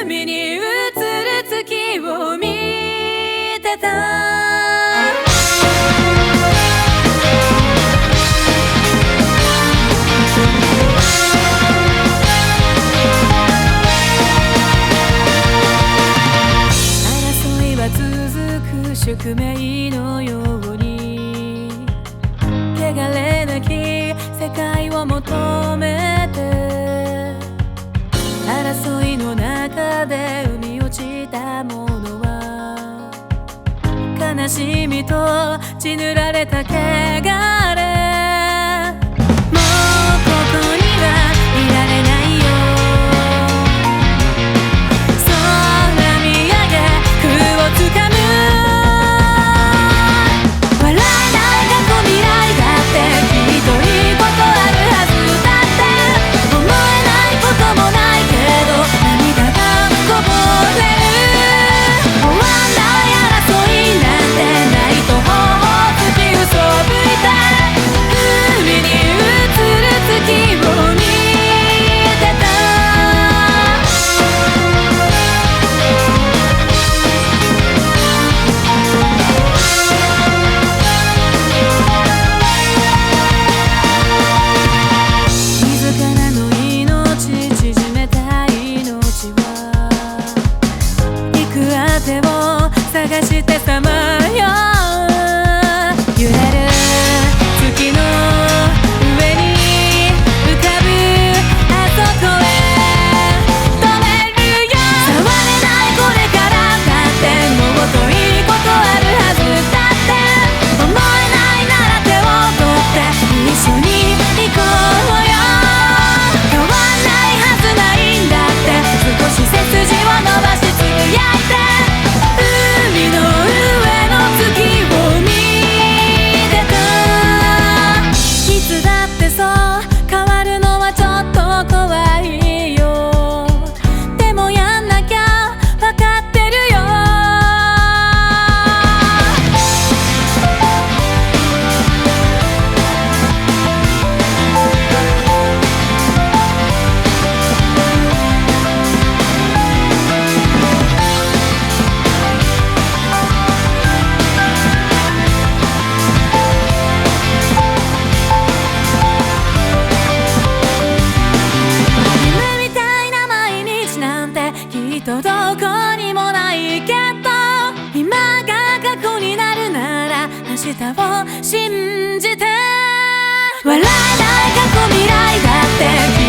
海に映る月を見てた。争いは続く宿命のように、汚れなき世界を求めて、争いの中で生み落ちたものは悲しみと血塗られた汚れ。もうここにはいられないよ。空見上げ空をつかむ。笑えない過去未来だってきっといいことあるはずだって。思えないこともないけど涙がこぼれる。終わんない争いなんてないと頬を突き嘘吹いて、海に映る月を見てた。自らの命縮めた命はいくあてを探してさまよう。揺れる月の上に浮かぶあそこへ止めるよ。触れないこれからだってもっといいことあるはずだって。思えないなら手を取って一緒に行こうよ。変わんないはずないんだって。少し背筋を伸ばしつぶやいて、海の上の月を見てた。いつだってそう変わるのはちょっと怖いよ。でもやんなきゃわかってるよ。夢みたいな毎日なんてきっとどこにもないけど、今が過去になるなら明日を信じて。笑えない過去未来だって